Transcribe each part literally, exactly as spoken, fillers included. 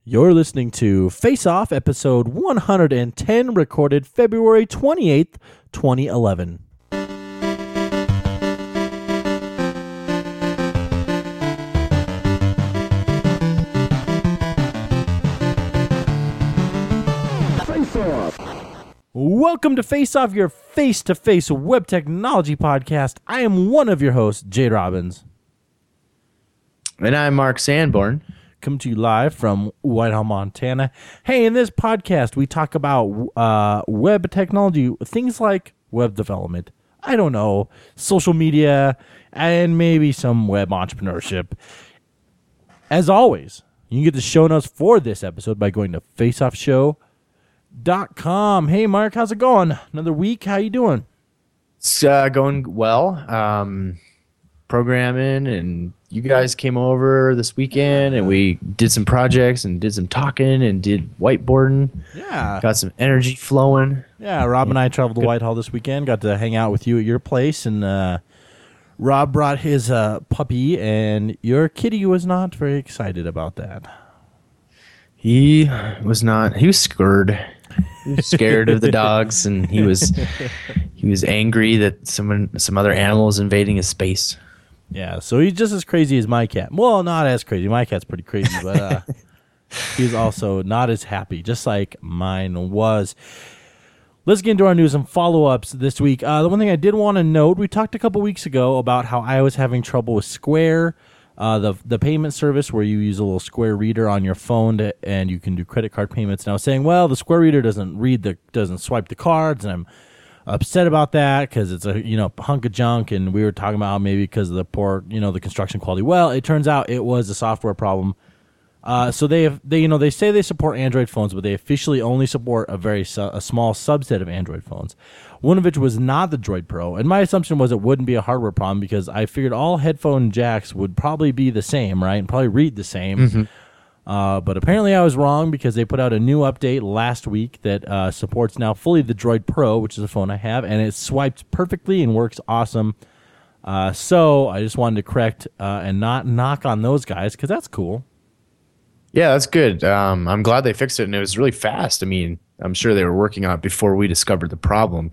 You're listening to Face Off, episode one hundred ten, recorded February twenty-eighth, twenty eleven. Face Off. Welcome to Face Off, your face-to-face web technology podcast. I am one of your hosts, Jade Robbins. And I'm Mark Sanborn. Come to you live from Whitehall, Montana. Hey, in this podcast, we talk about uh, web technology, things like web development, I don't know, social media, and maybe some web entrepreneurship. As always, you can get the show notes for this episode by going to face off show dot com. Hey, Mark, how's it going? Another week? How you doing? It's uh, going well. Um, programming, and you guys came over this weekend, and we did some projects and did some talking and did whiteboarding. Yeah. Got some energy flowing. Yeah, Rob and I traveled to Good. Whitehall this weekend, got to hang out with you at your place, and uh, Rob brought his uh, puppy, and your kitty was not very excited about that. He was not. He was scared. He was scared of the dogs, and he was he was angry that someone, some other animal was invading his space. Yeah, so he's just as crazy as my cat. Well, not as crazy. My cat's pretty crazy, but uh, he's also not as happy, just like mine was. Let's get into our news and follow-ups this week. Uh, the one thing I did want to note, we talked a couple weeks ago about how I was having trouble with Square, uh, the the payment service where you use a little Square reader on your phone to, and you can do credit card payments. And I was saying, well, the Square reader doesn't read the doesn't swipe the cards, and I'm upset about that because it's a you know hunk of junk, and we were talking about maybe because of the poor you know the construction quality. Well, it turns out it was a software problem. Uh, so they have they you know they say they support Android phones, but they officially only support a very su- a small subset of Android phones. One of which was not the Droid Pro, and my assumption was it wouldn't be a hardware problem because I figured all headphone jacks would probably be the same, right, and probably read the same. Mm-hmm. Uh, but apparently I was wrong because they put out a new update last week that uh, supports now fully the Droid Pro, which is a phone I have, and it swipes perfectly and works awesome. Uh, so I just wanted to correct uh, and not knock on those guys because that's cool. Yeah, that's good. Um, I'm glad they fixed it, and it was really fast. I mean, I'm sure they were working on it before we discovered the problem,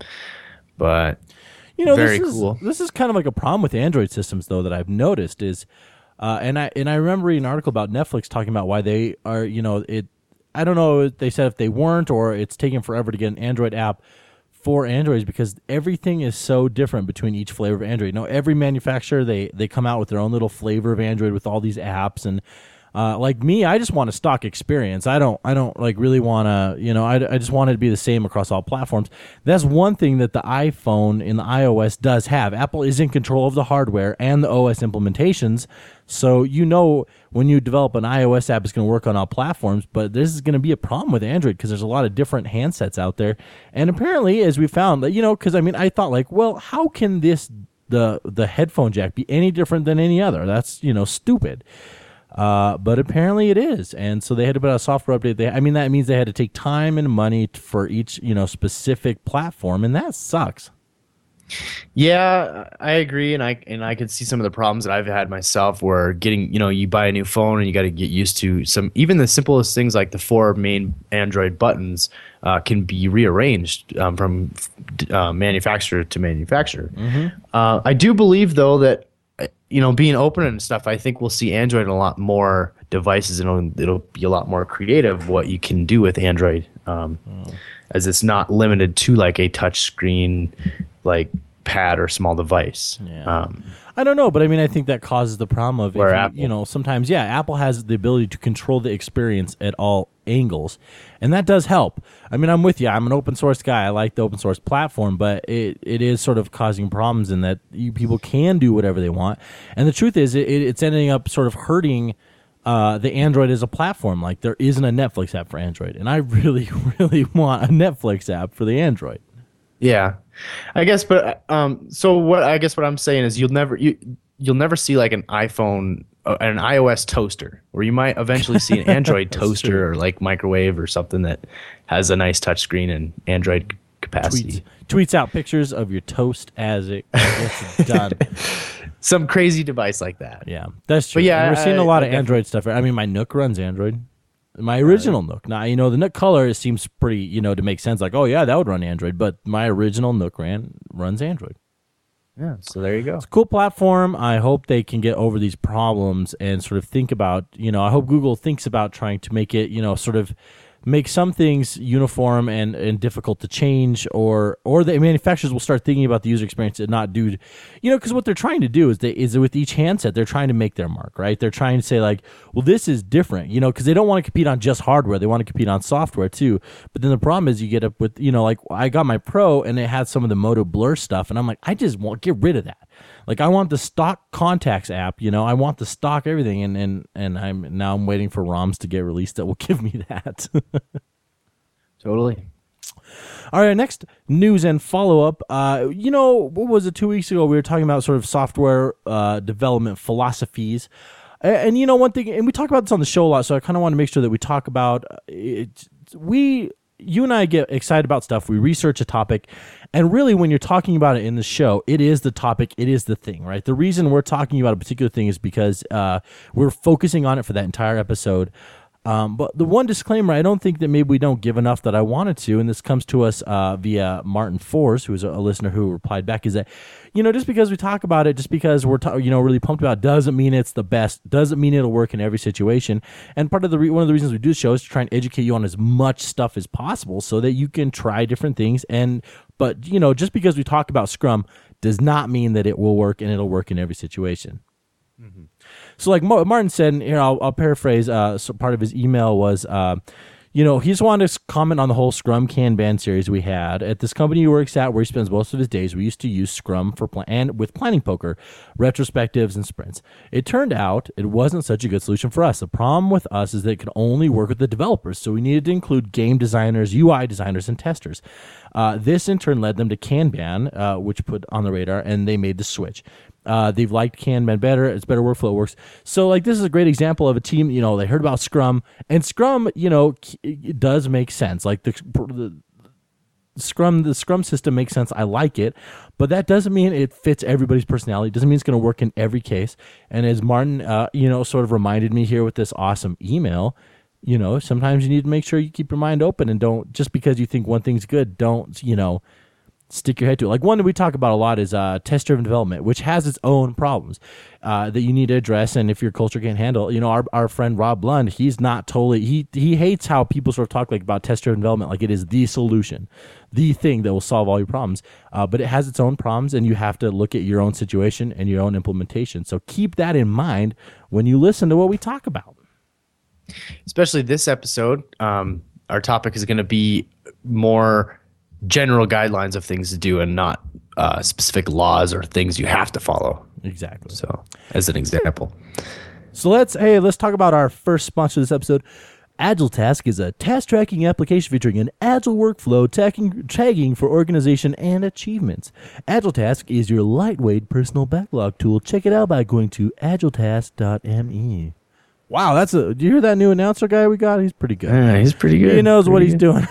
but you know, very this is, cool. This is kind of like a problem with Android systems, though, that I've noticed is. Uh, and I and I remember reading an article about Netflix talking about why they are, you know, it. I don't know. They said if they weren't, or it's taking forever to get an Android app for Androids because everything is so different between each flavor of Android. You know, every manufacturer they they come out with their own little flavor of Android with all these apps, and uh, like me, I just want a stock experience. I don't I don't like really want to, you know, I, I just want it to be the same across all platforms. That's one thing that the iPhone in the iOS does have. Apple is in control of the hardware and the O S implementations. So you know when you develop an iOS app, it's going to work on all platforms, but this is going to be a problem with Android because there's a lot of different handsets out there. And apparently, as we found, that you know, because I mean, I thought like, well, how can this the the headphone jack be any different than any other? That's you know stupid. Uh, but apparently it is, and so they had to put out a software update. They, I mean, that means they had to take time and money t- for each you know specific platform, and that sucks. Yeah, I agree, and I and I could see some of the problems that I've had myself. Where getting, you know, you buy a new phone and you got to get used to some, even the simplest things like the four main Android buttons uh, can be rearranged um, from uh, manufacturer to manufacturer. Mm-hmm. Uh, I do believe though that you know being open and stuff, I think we'll see Android in a lot more devices, and it'll, it'll be a lot more creative what you can do with Android, um, oh. as it's not limited to like a touch screen like pad or small device. Yeah. Um, I don't know, but I mean, I think that causes the problem of, Where if you, Apple- you know, sometimes, yeah, Apple has the ability to control the experience at all angles, and that does help. I mean, I'm with you. I'm an open source guy. I like the open source platform, but it, it is sort of causing problems in that you, people can do whatever they want. And the truth is, it, it's ending up sort of hurting uh, the Android as a platform. Like, there isn't a Netflix app for Android, and I really, really want a Netflix app for the Android. Yeah, I guess, but um, so what? I guess what I'm saying is you'll never you you'll never see like an iPhone, uh, an iOS toaster, or you might eventually see an Android toaster true. or like microwave or something that has a nice touchscreen and Android capacity. Tweets, tweets out pictures of your toast as it gets done. Some crazy device like that. Yeah, that's true. But yeah, And we're seeing I- a lot I of Android stuff. I mean, my Nook runs Android. My original Nook. Now, you know, the Nook Color, it seems pretty, you know, to make sense. Like, oh, yeah, that would run Android. But my original Nook ran runs Android. Yeah, so there you go. It's a cool platform. I hope they can get over these problems and sort of think about, you know, I hope Google thinks about trying to make it, you know, sort of make some things uniform and, and difficult to change, or or the manufacturers will start thinking about the user experience and not do, you know, because what they're trying to do is they is with each handset they're trying to make their mark, right? They're trying to say like, well, this is different, you know, because they don't want to compete on just hardware, they want to compete on software too. But then the problem is you get up with, you know, like I got my Pro and it had some of the Moto Blur stuff, and I'm like, I just want get rid of that. Like I want the stock contacts app, you know, I want the stock everything, and and and I'm now I'm waiting for ROMs to get released that will give me that. Totally. All right, next news and follow-up. Uh, you know, what was it, two weeks ago, we were talking about sort of software uh, development philosophies. And, and, you know, one thing, and we talk about this on the show a lot, so I kind of want to make sure that we talk about it. We, you and I get excited about stuff. We research a topic, and really when you're talking about it in the show, it is the topic, it is the thing, right? The reason we're talking about a particular thing is because uh, we're focusing on it for that entire episode. Um, but the one disclaimer, I don't think that maybe we don't give enough that I wanted to, and this comes to us uh, via Martin Force, who is a, a listener who replied back, is that, you know, just because we talk about it, just because we're, ta- you know, really pumped about it, doesn't mean it's the best, doesn't mean it'll work in every situation. And part of the re- one of the reasons we do the show is to try and educate you on as much stuff as possible so that you can try different things. And but, you know, just because we talk about Scrum does not mean that it will work and it'll work in every situation. Mm-hmm. So like Martin said, and here I'll, I'll paraphrase, uh, so part of his email was, uh, you know, he just wanted to comment on the whole Scrum Kanban series we had. At this company he works at, where he spends most of his days, we used to use Scrum for plan- and with Planning Poker, retrospectives, and sprints. It turned out it wasn't such a good solution for us. The problem with us is that it could only work with the developers, so we needed to include game designers, U I designers, and testers. Uh, this in turn led them to Kanban, uh, which put on the radar, and they made the switch. Uh, they've liked Kanban better. It's better workflow. It works. So like this is a great example of a team, you know, they heard about Scrum, and Scrum, you know, it does make sense. Like the, the Scrum, the Scrum system makes sense. I like it, but that doesn't mean it fits everybody's personality. It doesn't mean it's going to work in every case. And as Martin, uh, you know, sort of reminded me here with this awesome email, you know, sometimes you need to make sure you keep your mind open and don't, just because you think one thing's good, don't, you know, stick your head to it. Like one that we talk about a lot is uh, test-driven development, which has its own problems uh, that you need to address. And if your culture can't handle, you know, our our friend Rob Lund, he's not totally, he he hates how people sort of talk like about test-driven development, like it is the solution, the thing that will solve all your problems. Uh, but it has its own problems, and you have to look at your own situation and your own implementation. So keep that in mind when you listen to what we talk about. Especially this episode, um, our topic is going to be more general guidelines of things to do and not uh, specific laws or things you have to follow. Exactly. So, as an example. So let's hey let's talk about our first sponsor of this episode. AgileTask is a task tracking application featuring an agile workflow tagging, tagging for organization and achievements. AgileTask is your lightweight personal backlog tool. Check it out by going to agiletask dot me. Wow, that's a. Do you hear that new announcer guy we got? He's pretty good. Yeah, he's pretty good. He knows pretty what he's good. doing.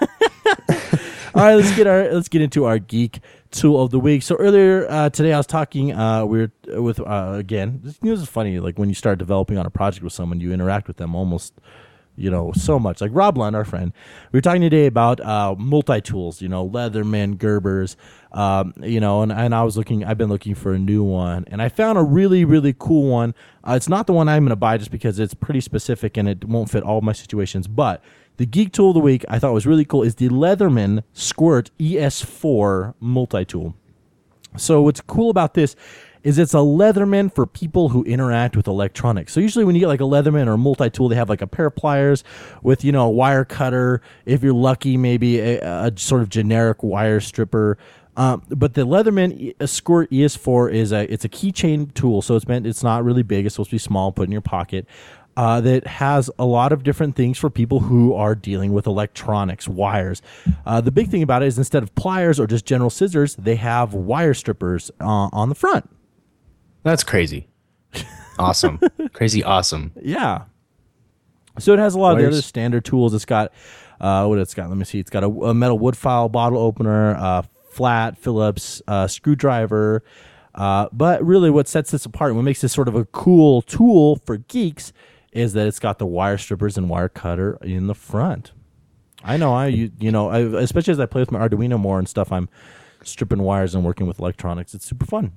All right, let's get our let's get into our geek tool of the week. So earlier uh, today, I was talking uh, we were with uh, again. This news is funny. Like when you start developing on a project with someone, you interact with them almost, you know, so much. Like Rob Lund, our friend, we were talking today about uh, multi tools. You know, Leatherman, Gerbers. Um, you know, and, and I was looking. I've been looking for a new one, and I found a really really cool one. Uh, it's not the one I'm going to buy just because it's pretty specific and it won't fit all of my situations, but the geek tool of the week I thought was really cool is the Leatherman Squirt E S four multi-tool. So what's cool about this is it's a Leatherman for people who interact with electronics. So usually when you get like a Leatherman or a multi-tool, they have like a pair of pliers with, you know, a wire cutter. If you're lucky, maybe a, a sort of generic wire stripper. Um, but the Leatherman Squirt E S four is a it's a keychain tool, so it's meant it's not really big. It's supposed to be small, put in your pocket. Uh, that has a lot of different things for people who are dealing with electronics, wires. Uh, the big thing about it is instead of pliers or just general scissors, they have wire strippers uh, on the front. That's crazy. Awesome. Crazy awesome. Yeah. So it has a lot Wires. of the other standard tools. It's got, uh, what it's got, let me see. It's got a, a metal wood file bottle opener, uh, flat Phillips uh, screwdriver. Uh, but really what sets this apart and what makes this sort of a cool tool for geeks is that it's got the wire strippers and wire cutter in the front. I know, I you, you know, I, especially as I play with my Arduino more and stuff, I'm stripping wires and working with electronics. It's super fun.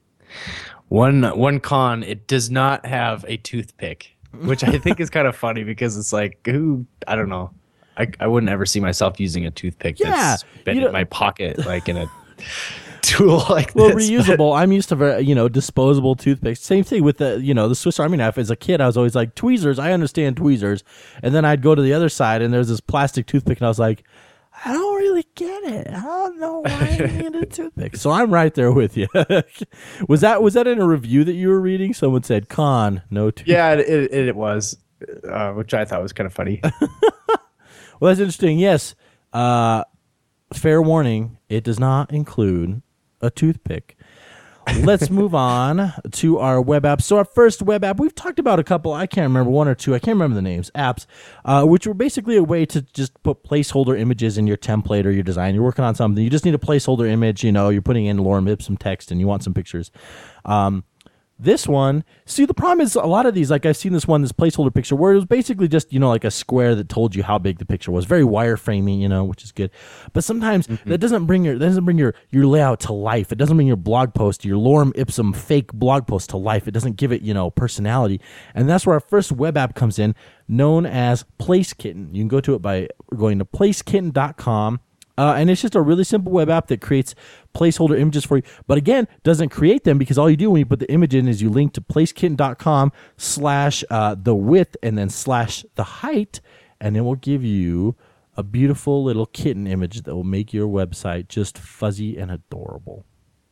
One one con, it does not have a toothpick, which I think is kind of funny because it's like, who, I don't know. I, I wouldn't ever see myself using a toothpick yeah, that's been in my pocket, like in a tool like well, this. Well, reusable. I'm used to, very, you know, disposable toothpicks. Same thing with the, you know, the Swiss Army knife. As a kid, I was always like, tweezers, I understand tweezers. And then I'd go to the other side and there's this plastic toothpick and I was like, I don't really get it. I don't know why I need a toothpick. So I'm right there with you. was that was that in a review that you were reading? Someone said, con, no toothpick. Yeah, it, it, it was, uh, which I thought was kind of funny. Well, that's interesting. Yes. Uh, fair warning, it does not include a toothpick. Let's move on to our web apps. So our first web app, we've talked about a couple, I can't remember, one or two, I can't remember the names, apps, uh, which were basically a way to just put placeholder images in your template or your design. You're working on something, you just need a placeholder image, you know, you're putting in Lorem Ipsum text and you want some pictures. Um, This one, see, the problem is a lot of these, like I've seen this one, this placeholder picture, where it was basically just, you know, like a square that told you how big the picture was. Very wireframey, you know, which is good. But sometimes mm-hmm. that doesn't bring your that doesn't bring your, your layout to life. It doesn't bring your blog post, your Lorem Ipsum fake blog post to life. It doesn't give it, you know, personality. And that's where our first web app comes in, known as PlaceKitten. You can go to it by going to place kitten dot com. Uh, and it's just a really simple web app that creates placeholder images for you. But again, doesn't create them because all you do when you put the image in is you link to place kitten dot com slash uh, the width and then slash the height. And it will give you a beautiful little kitten image that will make your website just fuzzy and adorable.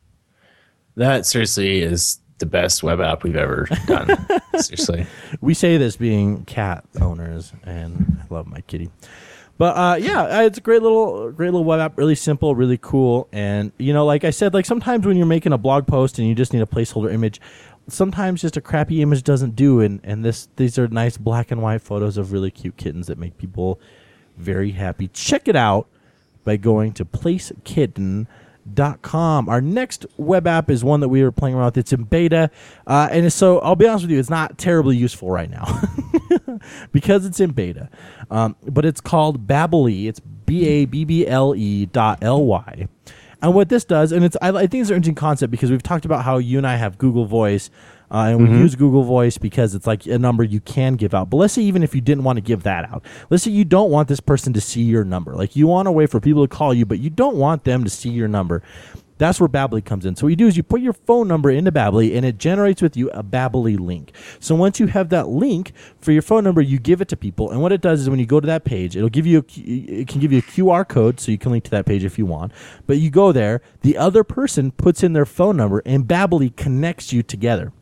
That seriously is the best web app we've ever done. Seriously. We say this being cat owners, and I love my kitty. But uh, yeah, it's a great little, great little web app. Really simple, really cool, and you know, like I said, like sometimes when you're making a blog post and you just need a placeholder image, sometimes just a crappy image doesn't do. And and this, these are nice black and white photos of really cute kittens that make people very happy. Check it out by going to place kitten dot com. Our next web app is one that we were playing around with. It's in beta, uh, and so I'll be honest with you, it's not terribly useful right now because it's in beta. Um, but it's called Babbly. It's B A B B L E dot L Y. And what this does, and it's I, I think it's an interesting concept because we've talked about how you and I have Google Voice, uh, and we mm-hmm. use Google Voice because it's like a number you can give out. But let's say even if you didn't want to give that out, let's say you don't want this person to see your number. Like you want a way for people to call you, but you don't want them to see your number. That's where Babbly comes in. So what you do is you put your phone number into Babbly, and it generates with you a Babbly link. So once you have that link for your phone number, you give it to people. And what it does is when you go to that page, it'll give you a, it can give you a Q R code, so you can link to that page if you want. But you go there, the other person puts in their phone number, and Babbly connects you together,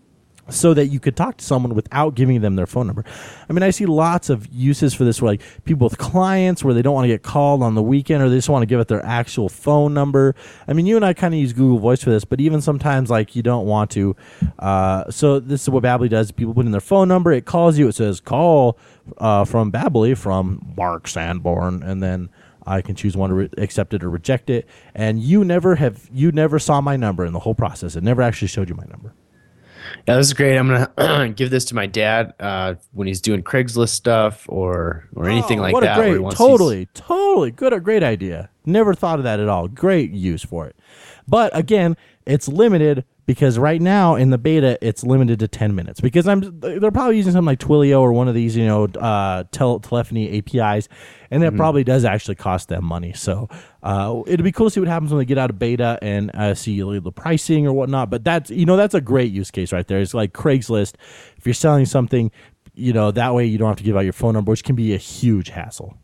so that you could talk to someone without giving them their phone number. I mean, I see lots of uses for this where like people with clients where they don't want to get called on the weekend or they just want to give it their actual phone number. I mean, you and I kind of use Google Voice for this, but even sometimes like you don't want to. Uh, so this is what Babbly does. People put in their phone number. It calls you. It says, call uh, from Babbly from Mark Sanborn, and then I can choose one to re- accept it or reject it. And you never have, you never saw my number in the whole process. It never actually showed you my number. Yeah, this is great. I'm gonna give this to my dad uh, when he's doing Craigslist stuff or or anything oh, like what that. A great, where he totally, totally good. A great idea. Never thought of that at all. Great use for it. But again, it's limited because right now in the beta it's limited to ten minutes because I'm they're probably using something like Twilio or one of these you know uh, tel- telephony A P Is, and it mm-hmm. probably does actually cost them money. So uh, it'd be cool to see what happens when they get out of beta and uh, see the pricing or whatnot. But that's you know that's a great use case right there. It's like Craigslist. If you're selling something, you know that way you don't have to give out your phone number, which can be a huge hassle.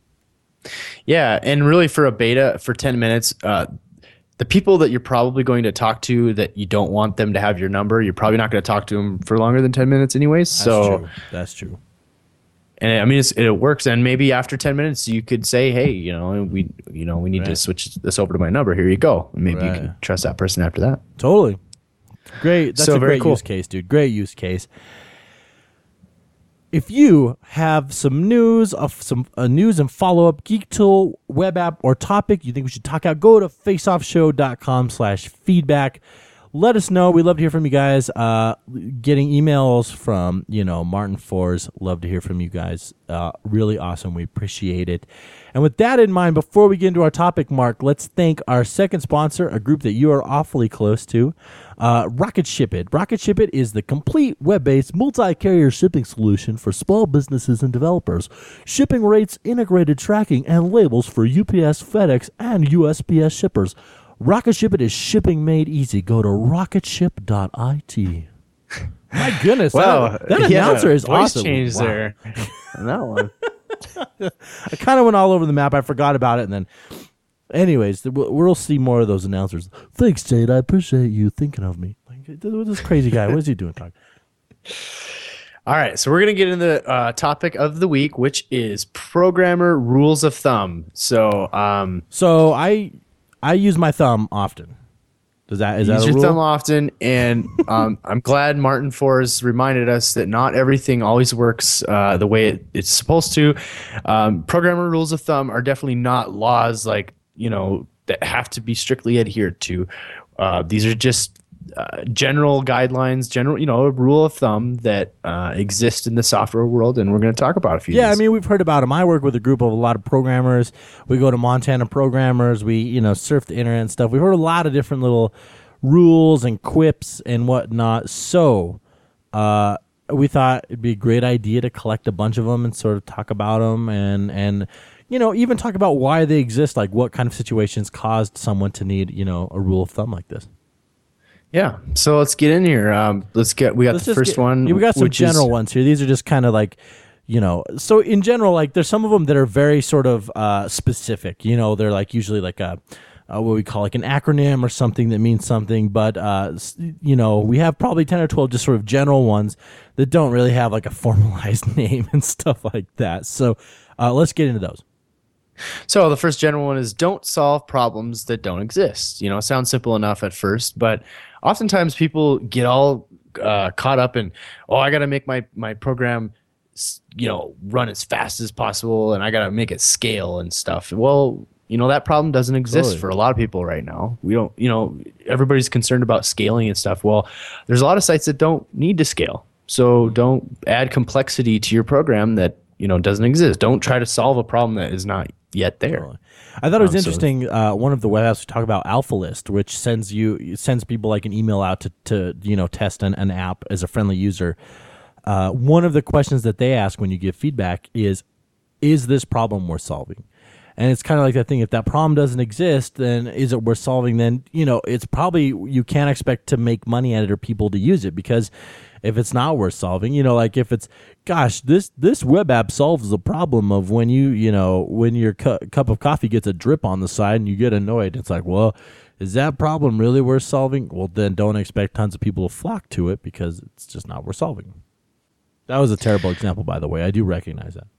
Yeah, and really for a beta for ten minutes. Uh, The people that you're probably going to talk to that you don't want them to have your number, you're probably not going to talk to them for longer than ten minutes anyways. That's so true. That's true. And I mean, it's, it works. And maybe after ten minutes, you could say, "Hey, you know, we, you know, we need right. to switch this over to my number. Here you go." And maybe right. you can trust that person after that. Totally. Great. That's so a very great cool. use case, dude. Great use case. If you have some news of some uh, news and follow-up Geek Tool web app or topic you think we should talk out, go to faceoffshow dot com slash feedback. let us know. We love to hear from you guys. Uh, getting emails from, you know, Martin Fours. Love to hear from you guys. Uh, really awesome. We appreciate it. And with that in mind, before we get into our topic, Mark, let's thank our second sponsor, a group that you are awfully close to, uh, Rocket Ship It. Rocket Ship It is the complete web-based multi-carrier shipping solution for small businesses and developers. Shipping rates, integrated tracking, and labels for U P S, FedEx, and U S P S shippers. Rocket Ship It is shipping made easy. Go to rocket ship dot I T. My goodness, wow, that, that yeah, announcer is voice awesome. change Wow. there on that one. I kind of went all over the map. I forgot about it, and then, anyways, we'll, we'll see more of those announcers. Thanks, Jade. I appreciate you thinking of me. Like, this crazy guy. What is he doing? Talking? All right, so we're gonna get into the uh, topic of the week, which is programmer rules of thumb. So, um, So I, I use my thumb often. Does that is use that a your rule? thumb often, and um, I'm glad Martin Fours reminded us that not everything always works uh, the way it, it's supposed to. Um, programmer rules of thumb are definitely not laws like you know that have to be strictly adhered to. Uh, these are just uh, general guidelines, general you know a rule of thumb that uh, exist in the software world, and we're going to talk about a few. Yeah, of I these. mean, we've heard about them. I work with a group of a lot of programmers. We go to Montana Programmers. We, you know, surf the internet and stuff. We've heard a lot of different little rules and quips and whatnot. So uh, we thought it'd be a great idea to collect a bunch of them and sort of talk about them and, and you know, even talk about why they exist, like what kind of situations caused someone to need, you know, a rule of thumb like this. Yeah, so let's get in here. Um, let's get. We got Let's the just first get- one. yeah, we got some which is- general ones here. These are just kind of like, you know, so in general, like there's some of them that are very sort of uh, specific. You know, they're like usually like a uh, what we call like an acronym or something that means something. But uh, s- you know, we have probably ten or twelve just sort of general ones that don't really have like a formalized name and stuff like that. So uh, let's get into those. So the first general one is don't solve problems that don't exist. You know, it sounds simple enough at first, but oftentimes people get all uh, caught up in, oh, I got to make my my program, s- you know, run as fast as possible, and I got to make it scale and stuff. Well, you know, that problem doesn't exist Totally. for a lot of people right now. We don't, you know, everybody's concerned about scaling and stuff. Well, there's a lot of sites that don't need to scale, so don't add complexity to your program that you know doesn't exist. Don't try to solve a problem that is not yet there. I thought it was Um, so- interesting. Uh, one of the web apps we talk about, AlphaList, which sends you sends people like an email out to, to you know test an, an app as a friendly user. Uh, one of the questions that they ask when you give feedback is, "Is this problem worth solving?" And it's kind of like that thing. If that problem doesn't exist, then is it worth solving? Then you know it's probably you can't expect to make money at it or people to use it because if it's not worth solving, you know, like if it's, gosh, this this web app solves the problem of when you, you know, when your cu- cup of coffee gets a drip on the side and you get annoyed. It's like, well, is that problem really worth solving? Well, then don't expect tons of people to flock to it because it's just not worth solving. That was a terrible example, by the way. I do recognize that.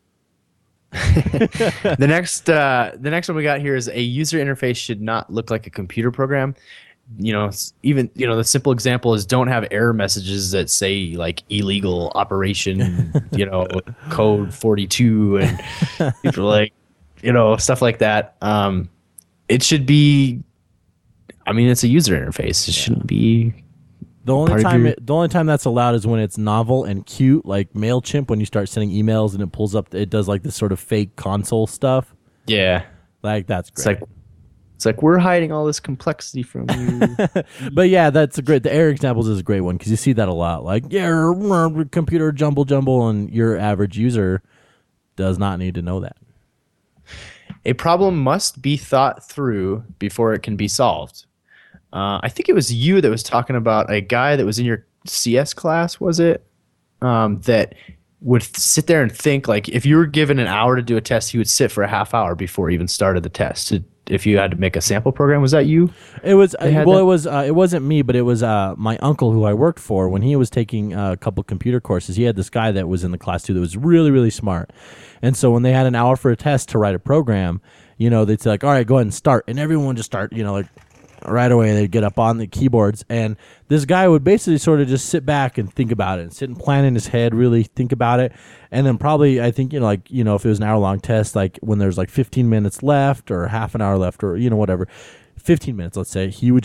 the next uh, the next one we got here is a user interface should not look like a computer program. You know, s- even you know the simple example is don't have error messages that say like illegal operation, you know, code forty-two and people like you know stuff like that. Um, it should be. I mean, it's a user interface. It shouldn't be. The only Part of time your- it, the only time that's allowed is when it's novel and cute, like Mailchimp. When you start sending emails and it pulls up, it does like this sort of fake console stuff. Yeah, Like that's it's great. like it's like we're hiding all this complexity from you. But yeah, that's a great. The error examples is a great one because you see that a lot. Like, yeah, r- computer jumble jumble, and your average user does not need to know that. A problem must be thought through before it can be solved. Uh, I think it was you that was talking about a guy that was in your C S class, was it? Um, that would th- sit there and think, like, if you were given an hour to do a test, he would sit for a half hour before he even started the test. To, if you had to make a sample program, was that you? It was uh, had well, that? it was uh, it wasn't me, but it was uh, my uncle who I worked for when he was taking uh, a couple computer courses. He had this guy that was in the class too that was really really smart, and so when they had an hour for a test to write a program, you know, they'd say like, all right, go ahead and start, and everyone would just start, you know, like. Right away, they'd get up on the keyboards, and this guy would basically sort of just sit back and think about it, and sit and plan in his head, really think about it, and then probably, I think, you know, like, you know, if it was an hour-long test, like when there's like fifteen minutes left or half an hour left or, you know, whatever, fifteen minutes, let's say, he would just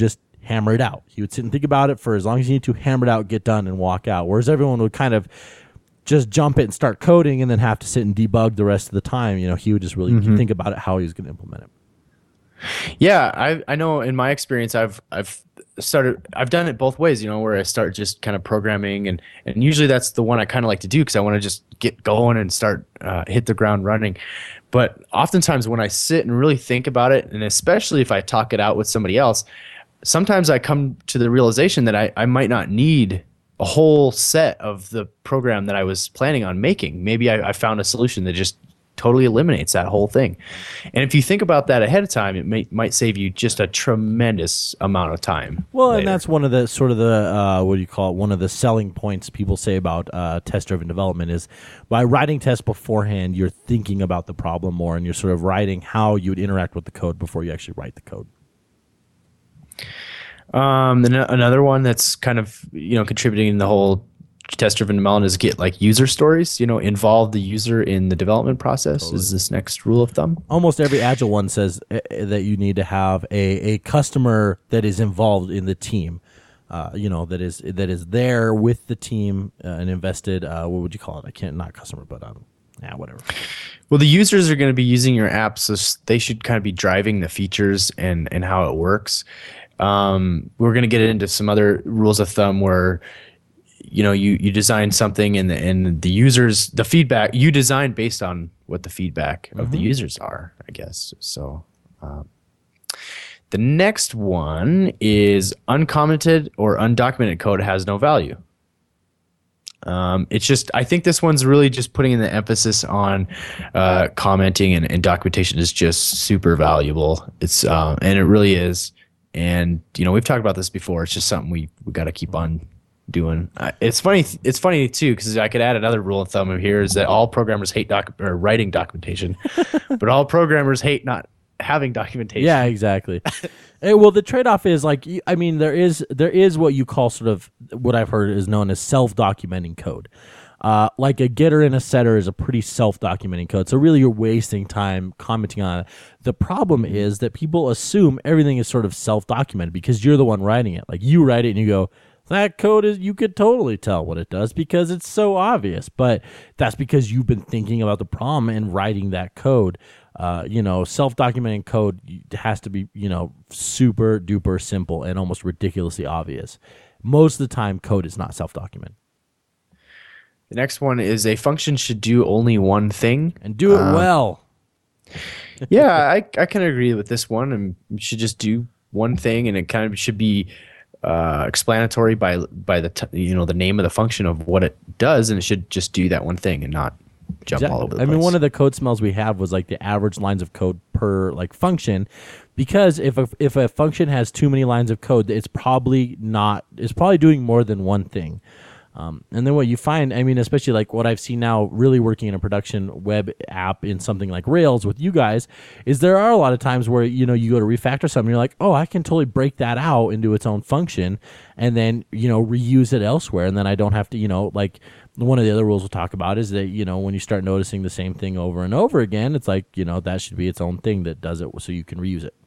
hammer it out. He would sit and think about it for as long as you need to, hammer it out, get done, and walk out. Whereas everyone would kind of just jump it and start coding and then have to sit and debug the rest of the time. You know, he would just really mm-hmm. think about it, how he was going to implement it. Yeah, I I know in my experience, I've I've started I've done it both ways. You know, where I start just kind of programming, and and usually that's the one I kind of like to do because I want to just get going and start uh, hit the ground running. But oftentimes when I sit and really think about it, and especially if I talk it out with somebody else, sometimes I come to the realization that I I might not need a whole set of the program that I was planning on making. Maybe I, I found a solution that just totally eliminates that whole thing. And if you think about that ahead of time, it may, might save you just a tremendous amount of time. Well, later. And that's one of the sort of the, uh, what do you call it, one of the selling points people say about uh, test-driven development is by writing tests beforehand, you're thinking about the problem more and you're sort of writing how you would interact with the code before you actually write the code. Um, then another one that's kind of, you know, contributing in the whole test-driven development is get like user stories, you know, involve the user in the development process. Totally. Is this next rule of thumb? Almost every Agile one says uh, that you need to have a, a customer that is involved in the team, uh, you know, that is that is there with the team uh, and invested. Uh, what would you call it? I can't, not customer, but um, yeah, whatever. Well, the users are going to be using your app, so they should kind of be driving the features and, and how it works. Um, we're going to get into some other rules of thumb where you know, you, you design something and the, and the users, the feedback you design based on what the feedback mm-hmm. of the users are, I guess. So, um, the next one is uncommented or undocumented code has no value. Um, it's just, I think this one's really just putting in the emphasis on uh, commenting and, and documentation is just super valuable. It's, uh, and it really is. And, you know, we've talked about this before. It's just something we, we got to keep on doing. Uh, it's funny. It's funny too because I could add another rule of thumb here is that all programmers hate doc or writing documentation, but all programmers hate not having documentation. Yeah, exactly. Hey, well, the trade-off is like I mean, there is there is what you call sort of what I've heard is known as self-documenting code. Uh, like a getter and a setter is a pretty self-documenting code. So really, you're wasting time commenting on it. The problem is that people assume everything is sort of self-documented because you're the one writing it. Like you write it and you go, that code is, you could totally tell what it does because it's so obvious, but that's because you've been thinking about the problem and writing that code. Uh, you know, self-documenting code has to be, you know, super duper simple and almost ridiculously obvious. Most of the time, code is not self-documented. The next one is a function should do only one thing. And do it um, well. Yeah, I, I can agree with this one. And you should just do one thing, and it kind of should be Uh, explanatory by by the t you know the name of the function of what it does, and it should just do that one thing and not jump exactly. all over the I place. mean, one of the code smells we have was like the average lines of code per like function, because if a, if a function has too many lines of code, it's probably not it's probably doing more than one thing. Um, and then what you find, I mean, especially like what I've seen now really working in a production web app in something like Rails with you guys, is there are a lot of times where, you know, you go to refactor something, you're like, oh, I can totally break that out into its own function and then, you know, reuse it elsewhere. And then I don't have to, you know, like one of the other rules we'll talk about is that, you know, when you start noticing the same thing over and over again, it's like, you know, that should be its own thing that does it so you can reuse it.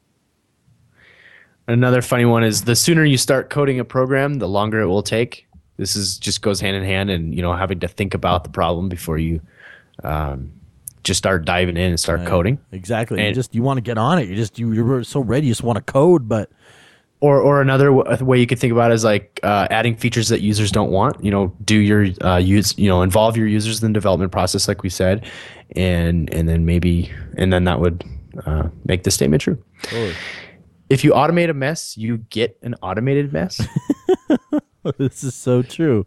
Another funny one is the sooner you start coding a program, the longer it will take. This is just goes hand in hand, and you know, having to think about the problem before you um, just start diving in and start right. coding. Exactly. And you just you want to get on it. You just you you're so ready. You just want to code, but or or another w way you could think about it is like uh, adding features that users don't want. You know, do your uh, use you know involve your users in the development process, like we said, and and then maybe and then that would uh, make the statement true. Totally. If you automate a mess, you get an automated mess. This is so true.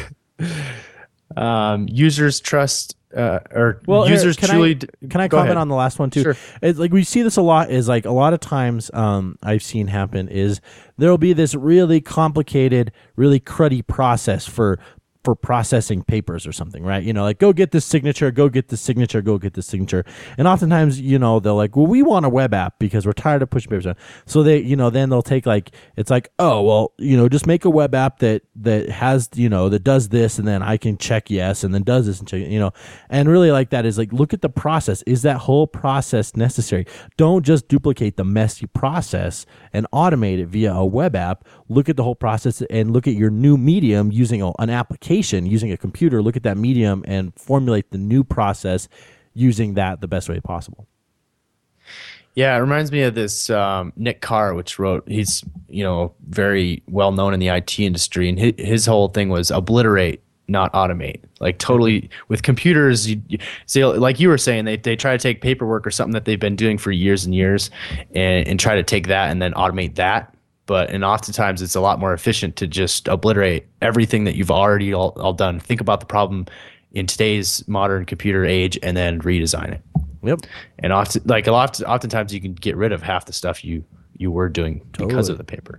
Um, users trust, uh, or well, users here, can truly. I, can I comment ahead. on the last one too? Sure. It's like we see this a lot. Is like a lot of times um, I've seen happen is there will be this really complicated, really cruddy process for for processing papers or something, right? You know, like go get this signature, go get this signature, go get this signature. And oftentimes, you know, they're like, well, we want a web app because we're tired of pushing papers on. So they, you know, then they'll take like, it's like, oh, well, you know, just make a web app that, that has, you know, that does this, and then I can check yes, and then does this and check, you know, and really like that is like, look at the process. Is that whole process necessary? Don't just duplicate the messy process and automate it via a web app. Look at the whole process and look at your new medium using a, an application, using a computer. Look at that medium and formulate the new process using that the best way possible. Yeah, it reminds me of this um, Nick Carr, which wrote, he's, you know, very well known in the I T industry, and his, his whole thing was obliterate, not automate. Like totally with computers, you, you see, like you were saying, they they try to take paperwork or something that they've been doing for years and years, and, and try to take that and then automate that. But and oftentimes it's a lot more efficient to just obliterate everything that you've already all, all done. Think about the problem in today's modern computer age and then redesign it. Yep. And often, like a lot, oftentimes you can get rid of half the stuff you you were doing Totally. because of the paper.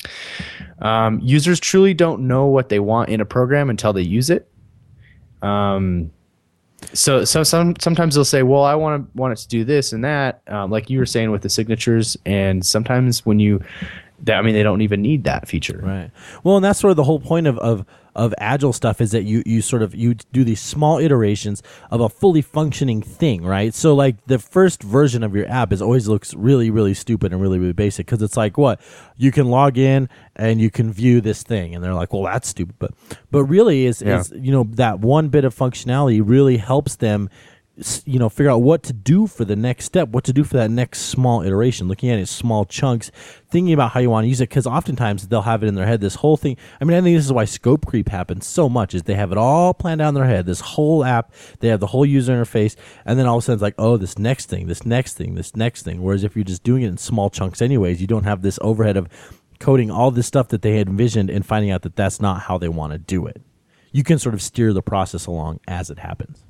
Um, users truly don't know what they want in a program until they use it. Um, so so some sometimes they'll say, well, I want to want it to do this and that, um, like you were saying with the signatures. And sometimes when you That, I mean, they don't even need that feature. Right. Well, and that's sort of the whole point of, of, of agile stuff is that you, you sort of, you do these small iterations of a fully functioning thing, right? So like the first version of your app is always looks really, really stupid and really, really basic because it's like what? You can log in and you can view this thing. And they're like, well, that's stupid. But, but really is, yeah. is, you know, that one bit of functionality really helps them, you know, figure out what to do for the next step, what to do for that next small iteration, looking at it in small chunks, thinking about how you want to use it, because oftentimes they'll have it in their head, this whole thing. I mean, I think this is why scope creep happens so much, is they have it all planned out in their head, this whole app, they have the whole user interface, and then all of a sudden it's like, oh, this next thing, this next thing, this next thing. Whereas if you're just doing it in small chunks anyways, you don't have this overhead of coding all this stuff that they had envisioned and finding out that that's not how they want to do it. You can sort of steer the process along as it happens.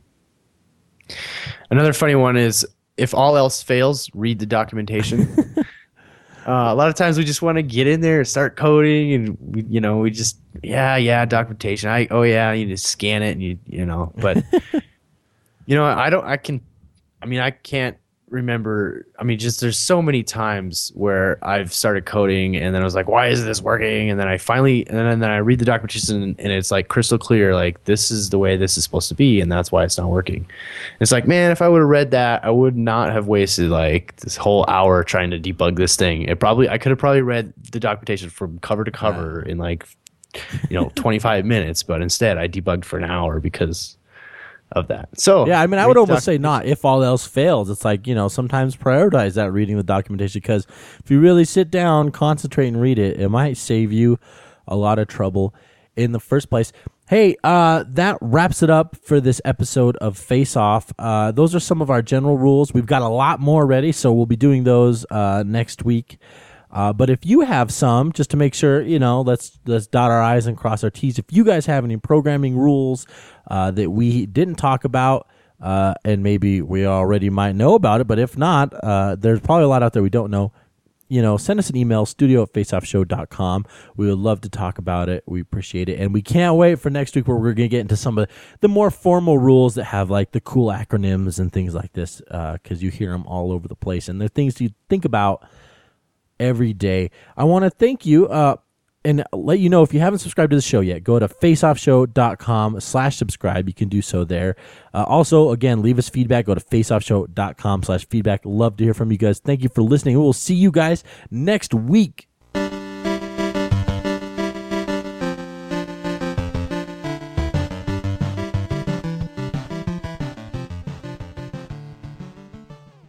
Another funny one is if all else fails, read the documentation. uh, a lot of times we just want to get in there, start coding, and we, you know, we just yeah, yeah, documentation. I oh yeah, you just scan it, and you you know, but you know, I don't. I can. I mean, I can't remember. I mean, just there's so many times where I've started coding, and then I was like, why is this working? And then I finally, and then, and then I read the documentation, and, and it's like crystal clear, like this is the way this is supposed to be, and that's why it's not working. It's like, man, if I would have read that, I would not have wasted like this whole hour trying to debug this thing. It probably, I could have probably read the documentation from cover to cover yeah. in like, you know, twenty-five minutes, but instead I debugged for an hour because of that. So yeah, I mean, I would almost say not if all else fails. It's like, you know, sometimes prioritize that reading the documentation, because if you really sit down, concentrate, and read it, it might save you a lot of trouble in the first place. Hey, uh, that wraps it up for this episode of Face Off. Uh, those are some of our general rules. We've got a lot more ready, so we'll be doing those uh, next week. Uh, but if you have some, just to make sure, you know, let's let's dot our I's and cross our T's. If you guys have any programming rules uh, that we didn't talk about, uh, and maybe we already might know about it, but if not, uh, there's probably a lot out there we don't know. You know, send us an email, studio at faceoffshow dot com. We would love to talk about it. We appreciate it. And we can't wait for next week where we're going to get into some of the, the more formal rules that have like the cool acronyms and things like this, because uh, you hear them all over the place. And they're things you think about every day. I want to thank you uh, and let you know, if you haven't subscribed to the show yet, go to faceoffshow dot com slash subscribe. You can do so there. Uh, also, again, leave us feedback. Go to faceoffshow dot com slash feedback. Love to hear from you guys. Thank you for listening. We will see you guys next week.